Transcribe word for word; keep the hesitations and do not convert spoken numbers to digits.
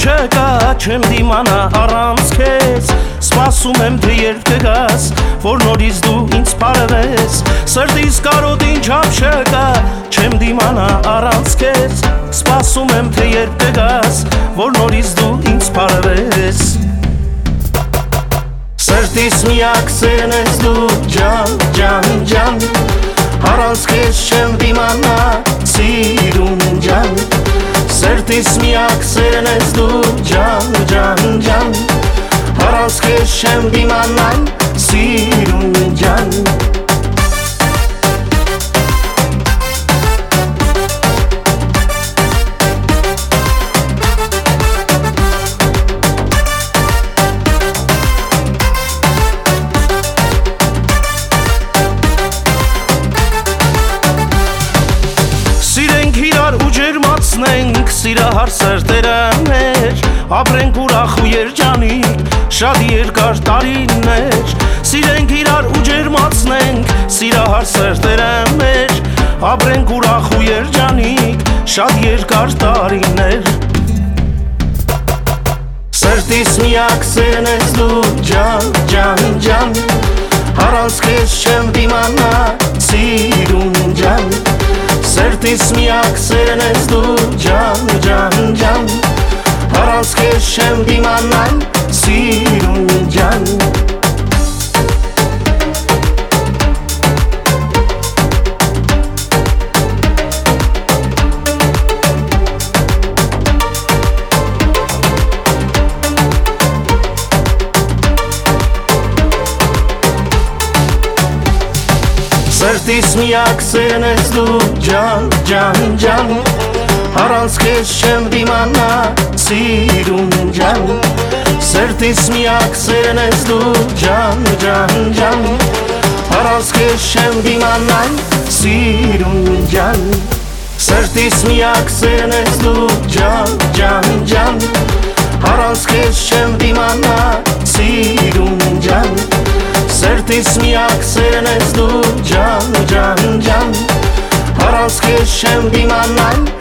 չկա, չեմ դիմանա առանց քեզ Սպասում եմ թե երբ կգաս, որ նորից դու ինձ պարևես Սրտիս կարոտին չափ չկա, չեմ դիմանա առանց քեզ Սպասում եմ թե երբ կգաս, որ նորից դու ինձ պարևես Սրտիս միակ սերն ես դու, ջան, ջան, ջան Առանց քեզ չեմ դիմանա, սիրուն ջան Սրտիս միակ սերն ես դու, ջան, ջան, ջան Առանց քեզ չեմ դիմանա, սիրուն ջան Ջերմացնենք սիրահար սրտերը մեր Ապրենք ուրախ ու երջանիկ շատ երկար տարիներ Սիրենք իրար ու ջերմացնենք սիրահար սրտերը մեր Ապրենք ուրախ ու երջանիկ շատ երկար տարիներ Սրտիս միակ սերն ես դու ջան, ջան, ջան Առանց քեզ չեմ դիմանա սիրուն ջան Սրտիս միակ սերն ես դու, ջան, ջան, ջան Առանց քեզ չեմ դիմանա, սիրուն ջան Սրտիս միակ սերն ես դու, ջան, ջան, ջան Առանց քեզ չեմ դիմանա, սիրուն ջան Սրտիս միակ սերն ես դու, ջան, ջան, ջան Առանց քեզ չեմ դիմանա, սիրուն ջան Սրտիս միակ սերն ես դու, ջան, ջան, ջան Առանց քեզ չեմ դիմանա, սիրուն ջան Սրտիս միակ սերն ես դու, ջան, ջան, ջան Առանց քեզ չեմ դիմանա